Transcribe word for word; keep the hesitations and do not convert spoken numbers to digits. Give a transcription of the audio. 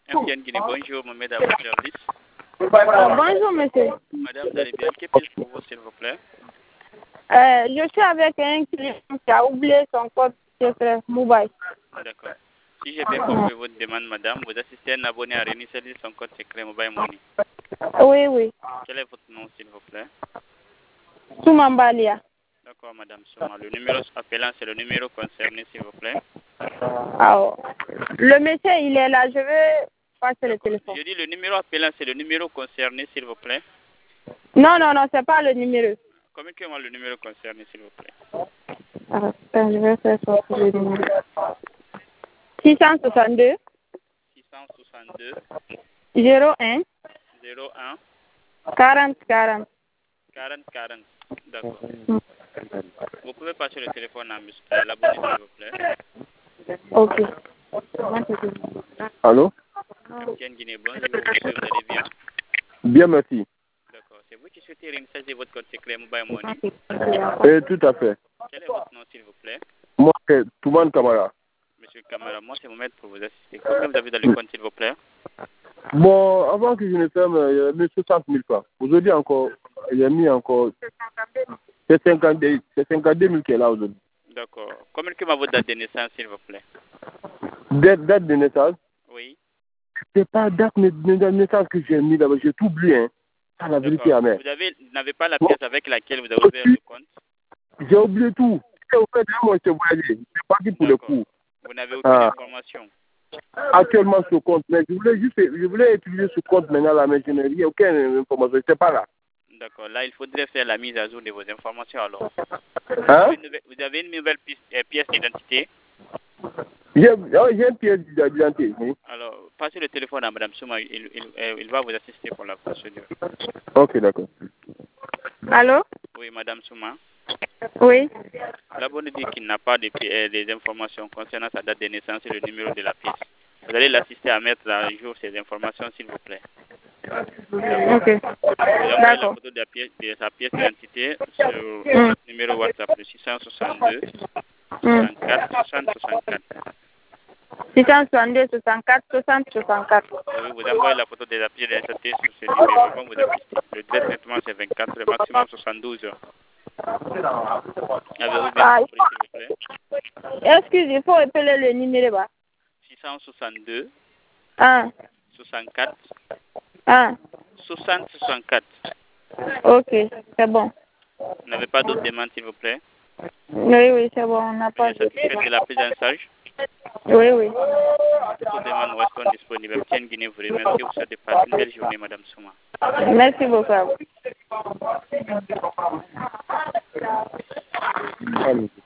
M T N Guinée, bonjour, Mohamed à votre service. Oh, bonjour, monsieur. Madame, vous allez bien? Que puis-je pour vous, s'il vous plaît? Euh, je suis avec un client qui a oublié son code secret mobile. D'accord. Si j'ai bien compris votre demande, madame, vous assistez un abonné à réinitialiser son code secret Mobile Money. Oui, oui. Quel est votre nom, s'il vous plaît? Soumambalia. D'accord, madame Souma. Le numéro appelant, c'est le numéro concerné, s'il vous plaît. Alors, le monsieur, il est là. Je vais passer le téléphone. Je dis le numéro appelant, c'est le numéro concerné, s'il vous plaît. Non, non, non, c'est pas le numéro. Communiquez-moi le numéro concerné, s'il vous plaît. Alors, attends, je vais faire sortir le numéro. six cent soixante-deux. six cent soixante-deux. zéro un. zéro un. quarante quarante. quarante quarante. D'accord. Vous pouvez passer le téléphone à, à l'abonné, s'il vous plaît. Ok. Allô? Tiens, Guinée, bonjour, monsieur, vous allez bien? Bien, merci. D'accord. C'est vous qui souhaitez réinitialiser votre code secret Mobile Money? Eh, tout à fait. Quel est votre nom, s'il vous plaît? Moi, c'est Touman Kamara. Monsieur Camara, moi, c'est Mohamed pour vous assister. Combien vous avez dans le compte, s'il vous plaît? Bon, avant que je ne ferme, il y a mis soixante mille francs. Aujourd'hui encore, il y a mis encore. C'est cinquante-deux mille qui est là aujourd'hui. D'accord. Communiquez-moi votre date de naissance, s'il vous plaît. Date, date de naissance? Oui. C'est pas date de, de naissance que j'ai mis là-bas. J'ai tout oublié, hein. Ah, la vérité, amère. Vous avez, n'avez pas la pièce avec laquelle vous avez ouvert le compte? J'ai oublié tout. Au fait, moi, je suis voyagé. Je suis parti pour le coup. Vous n'avez aucune Ah. information? Actuellement, ce compte, mais je voulais juste, je voulais utiliser ce compte maintenant là, mais je n'ai aucune information. Je n'étais pas là. D'accord. Là, il faudrait faire la mise à jour de vos informations alors. Hein? Vous avez une nouvelle pièce, euh, pièce d'identité? J'ai oh, une pièce d'identité. Oui. Alors, passez le téléphone à Madame Souma, il, il, euh, il va vous assister pour la procédure. Ok, d'accord. Allô? Oui, Madame Souma. Oui. L'abonné dit qu'il n'a pas de, euh, des informations concernant sa date de naissance et le numéro de la pièce. Vous allez l'assister à mettre à jour ces informations, s'il vous plaît. Ok. Vous envoyez la D'accord. photo de, la pièce, de sa pièce d'identité sur Mm. le numéro WhatsApp de six cent soixante-deux, soixante-quatre, soixante, soixante-quatre. six cent soixante-deux, soixante-quatre, soixante, soixante-quatre. Oui, vous envoyez la photo de la pièce d'identité sur ce numéro. Ils vont vous assister. Le délai de traitement, c'est vingt-quatre heures, maximum soixante-douze heures. Avez-vous bien Ah, compris, s'il vous plaît? excusez, il faut appeler le numéro bas. six cent soixante-deux, un. soixante-quatre, un. soixante, soixante-quatre. Ok, c'est bon. Vous n'avez pas d'autres demandes, s'il vous plaît? Oui, oui, c'est bon, on n'a pas Veuillez satisfaire de la prise en charge. Oui, oui. Toutes demandes resteront disponibles. M T N Guinée vous remercie. Vous souhaitez passer une belle journée, Madame Souma. Merci beaucoup à vous. Allez.